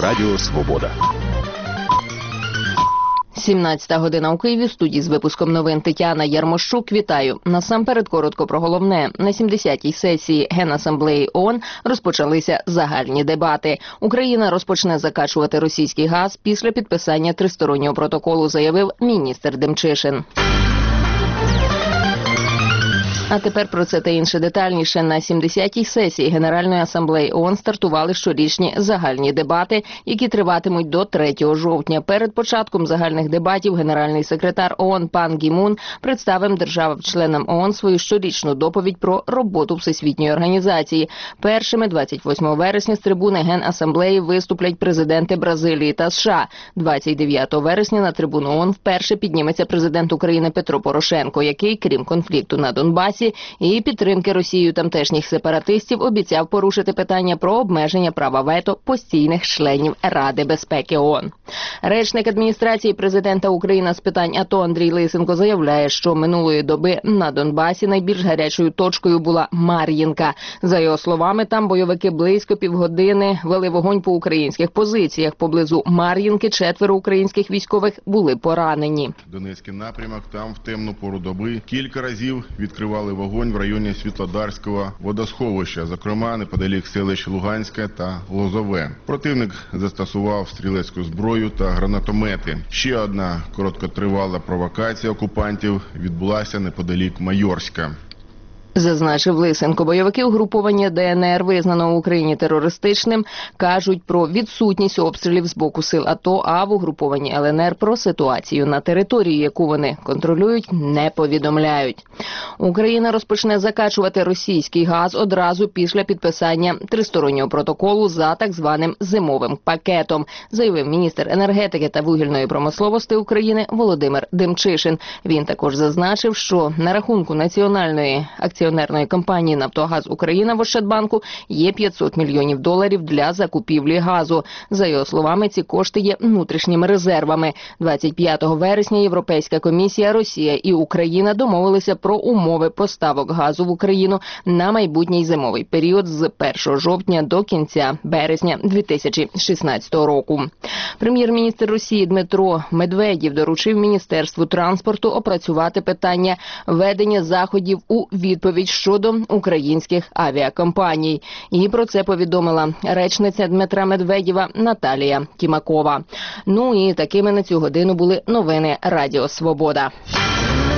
Радіо Свобода. 17 година у Києві. В студії з випуском новин Тетяна Ярмощук. Вітаю. Насамперед коротко про головне. На 70-й сесії Генасамблеї ООН розпочалися загальні дебати. Україна розпочне закачувати російський газ після підписання тристороннього протоколу, заявив міністр Демчишин. А тепер про це та інше детальніше. На 70-й сесії Генеральної асамблеї ООН стартували щорічні загальні дебати, які триватимуть до 3 жовтня. Перед початком загальних дебатів генеральний секретар ООН пан Гі Мун представив державам-членам ООН свою щорічну доповідь про роботу Всесвітньої організації. Першими 28 вересня з трибуни Генасамблеї виступлять президенти Бразилії та США. 29 вересня на трибуну ООН вперше підніметься президент України Петро Порошенко, який, крім конфлікту на Донбасі і підтримки Росією тамтешніх сепаратистів, обіцяв порушити питання про обмеження права вето постійних членів Ради безпеки ООН. Речник адміністрації президента України з питань АТО Андрій Лисенко заявляє, що минулої доби на Донбасі найбільш гарячою точкою була Мар'їнка. За його словами, там бойовики близько півгодини вели вогонь по українських позиціях. Поблизу Мар'їнки 4 українських військових були поранені. Донецький напрямок, там в темну пору доби кілька разів відкривали вогонь в районі Світлодарського водосховища, зокрема неподалік селищ Луганське та Лозове. Противник застосував стрілецьку зброю та гранатомети. Ще одна короткотривала провокація окупантів відбулася неподалік Майорська. Зазначив Лисенко. Бойовики угруповання ДНР, визнаного в Україні терористичним, кажуть про відсутність обстрілів з боку сил АТО, а в угрупованні ЛНР про ситуацію на території, яку вони контролюють, не повідомляють. Україна розпочне закачувати російський газ одразу після підписання тристороннього протоколу за так званим зимовим пакетом, заявив міністр енергетики та вугільної промисловості України Володимир Демчишин. Він також зазначив, що на рахунку національної акціонерної компанії «Нафтогаз Україна» в Ощадбанку є $500 мільйонів для закупівлі газу. За його словами, ці кошти є внутрішніми резервами. 25 вересня Європейська комісія, Росія і Україна домовилися про умови поставок газу в Україну на майбутній зимовий період з 1 жовтня до кінця березня 2016 року. Прем'єр-міністр Росії Дмитро Медведєв доручив Міністерству транспорту опрацювати питання ведення заходів у відповідь щодо українських авіакомпаній. І про це повідомила речниця Дмитра Медведєва Наталія Тімакова. Ну і такими на цю годину були новини Радіо Свобода.